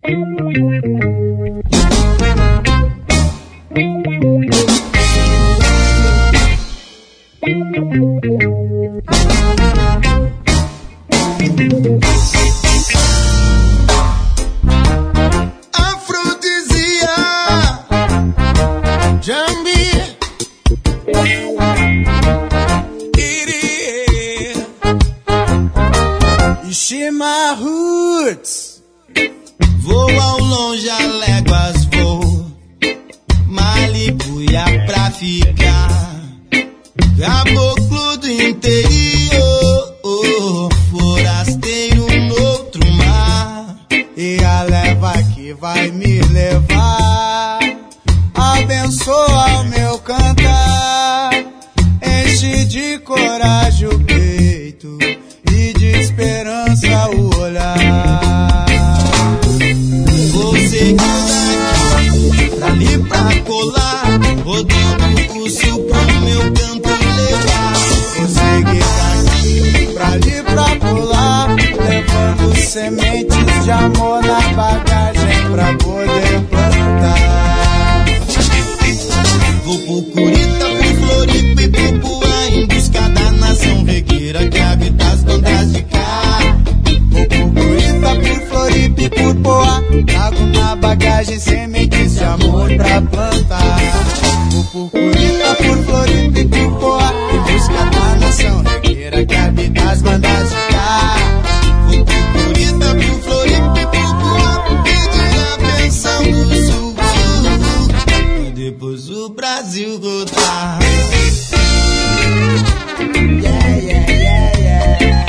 Afrodisia, Jambi, Irie, Ishima Roots. Vou ao longe a léguas, vou Malicuia pra ficar. Caboclo do interior, forasteiro no outro mar. E a leva que vai me levar abençoa o meu cantar, enche de coragem o peito e de esperança o olhar. Vou seguir daqui, pra ali pra colar, rodando o sul pro meu canto levar. Vou seguir daqui, pra ali pra colar, levando sementes de amor na bagagem pra poder plantar. Vou pro Curita, pro Floripa e pro Poá, em busca da nação regueira que habita as bandas de cá. Vou pro Curita, pro Floripa e pro Poá, trago na bagagem sementes de amor pra plantar. Vou pro Curita, pro Floripa e pro Poá, em busca da nação regueira que habita as bandas de cá. Vou pro Curita, pro Floripa e pro Poá, pedir a benção do sul, e depois o Brasil rodar. Yeah, yeah, yeah, yeah.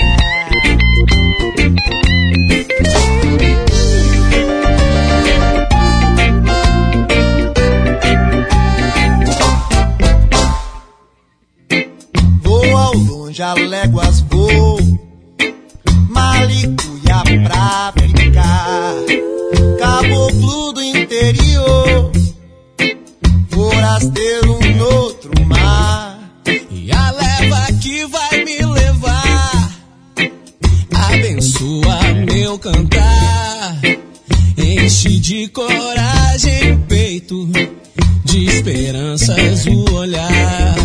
Vou ao longe a léguas, vou Malicuia pra ficar. Caboclo do interior, forasteiro no outro mar. E a leva que vai me levar abençoa meu cantar, enche de coragem o peito, de esperanças o olhar.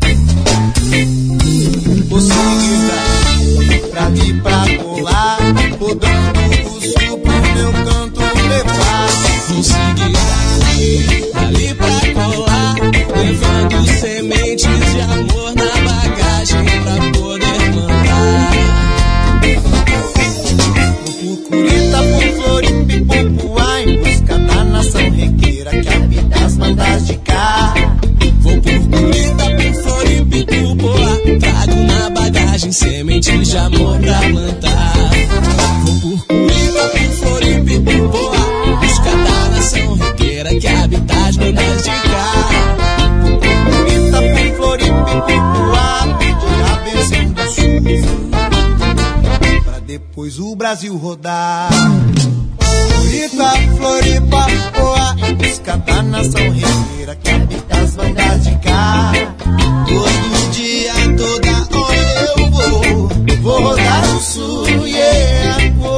Vou seguir daqui, pra vir pra colar, rodando o sul pro meu canto levar. Vou seguir daqui, dali pra colar, levando sementes de amor na bagagem pra poder plantar. Vou pro Curita, pro Floripa e pro Poá, em busca da nação regueira que habita as bandas de cá. Vou pro Curita, pro Floripa e pro Poá, trago na bagagem sementes de amor pra plantar. Vou por Curita, pro Floripa e pro Poá, busca da nação regueira que habita as bandas de cá. Vou por Curita, pro Floripa e pro Poá, pedir a bênção do sul, pra depois o Brasil rodar. Curita, Floripa, Poá, em busca da nação regueira que habita as bandas de cá. Todo dia, toda hora eu vou rodar o sul, yeah,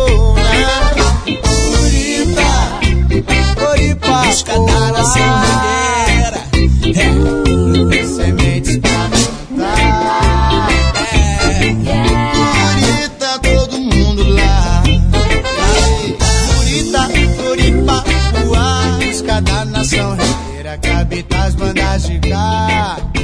Curita, Floripa, busca da nação regueira, sementes pra plantar. Curita, todo mundo lá. Curita, Floripa, Poá, busca da nação regueira que habita as bandas de cá.